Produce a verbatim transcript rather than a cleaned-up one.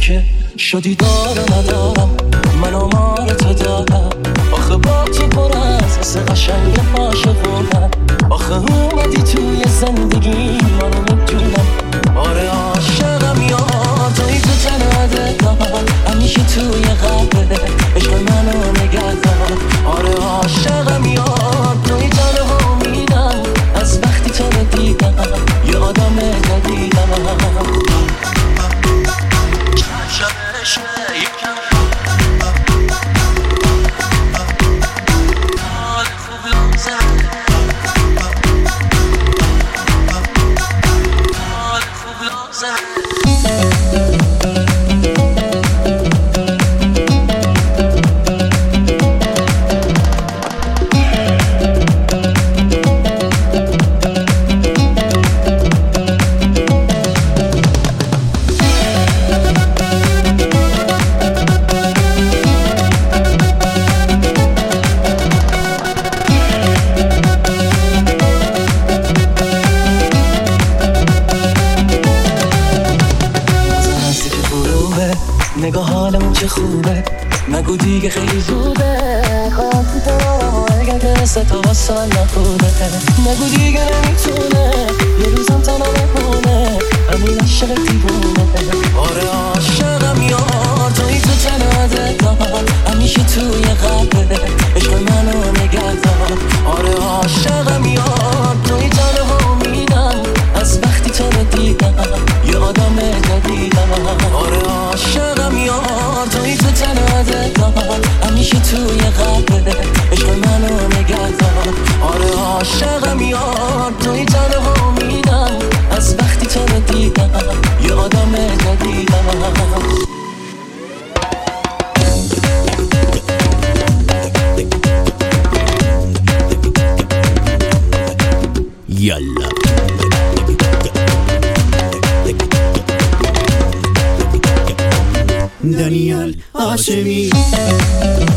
که شدی دارم ندارم، من آمار تو دارم. آخه با تو پر از حس قشنگ عاشقونم. آخه اومدی توی زندگی منو میدونم. آره عاشقم یار توی تو تنها دلم، همیشه توی قلبه عشق منو نگه دار. آره عاشقم یار توی تنها میدم، از وقتی تو رو دیدم یه آدم جدیدم. شبش یکم حال خوب لازم، حال خوب لازم. نگاه حالمون چه خوبه، نگو دیگه خیلی زوده. خواهی تو اگر که ستا با سال نخوده، نگو دیگه نمیتونه یه روزم تنها بمونه، همین عشق دیوونه. آره عاشقم یار توی تو تنها دلم، همیشه توی قلبه عشق منو نگه دار. آره عاشقم یار توی تنها میدم، از وقتی تو رو دیدم یه آدم جدیدم. آره عاشقم یار توی تو تنها دلم، همیشه توی قلبه عشق منو نگه دار. آره عاشقم یار توی تنها میدم، از وقتی تو رو دیدم یه آدم جدیدم. یالا دانیال هاشمی.